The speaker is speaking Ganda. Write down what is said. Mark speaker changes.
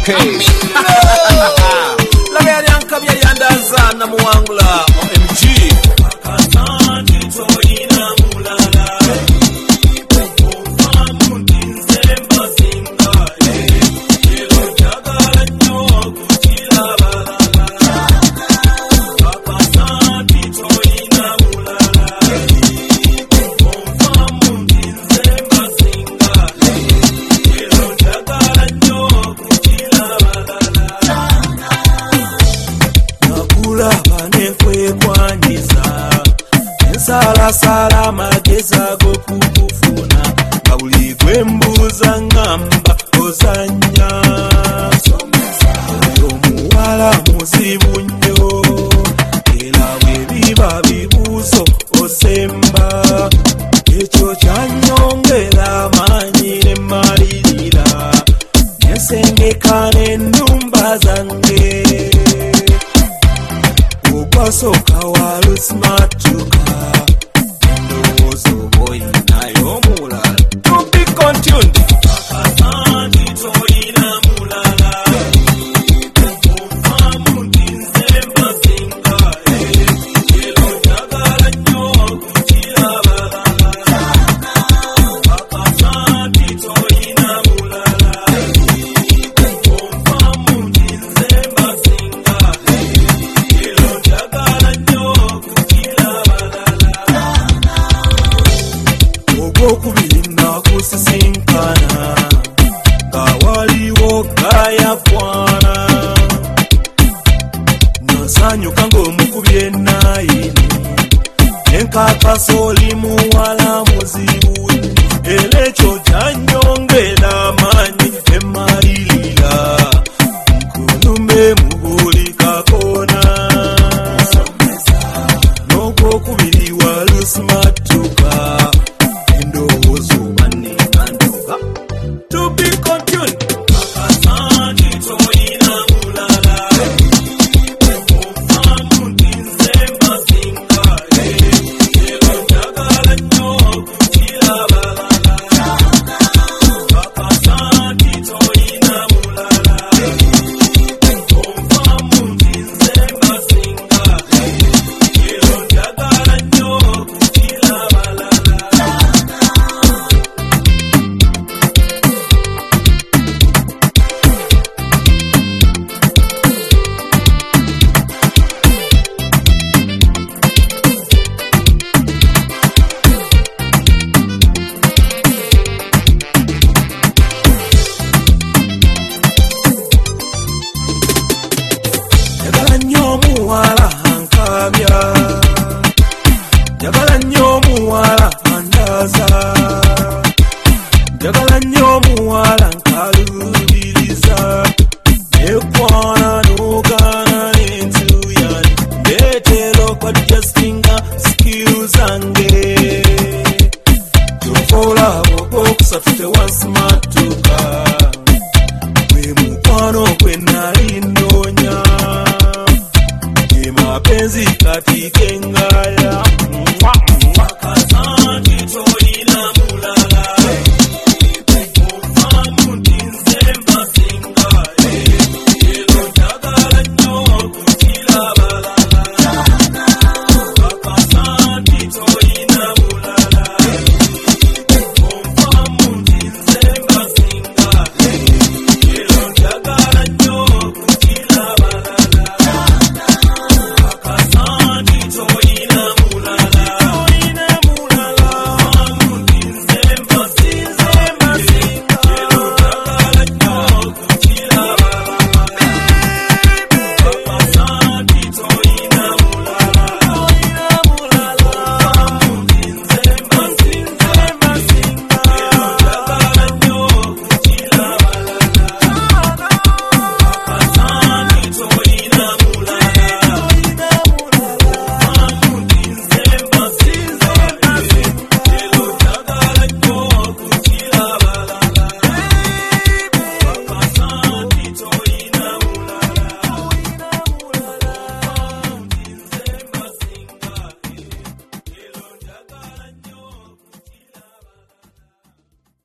Speaker 1: Laga yanka bya yandaza na muwangula OMG
Speaker 2: sala mageza go kukufuna bawuli kwembuza ngamba ozanya omuwala muzibu nnyo era bwebiba bibuuzo osemba ekyo kyanyongera maanyi ne malirira nsengeka n'ennumba zange okwasooka walusmatuka kusisinkana kawaliwo kayafwana nasanyuka ng'omukubye nayini enkakasoli muwala muzibu era ekyo kyanyongera maanyi emalirira nkulume mu buli kakona n'okwokubiri walusmatuka to be continued. Muwala ankabya njagala nnyo muwala andaza njagala nnyo muwala nkalubiriza nekwana n'ogaana n'entuyani ndeetera okwadjustinga skill zange tokola bw'okusatu tewansmatuka gwe mukwano gwe nali nnoonya mapenzi kati kengaya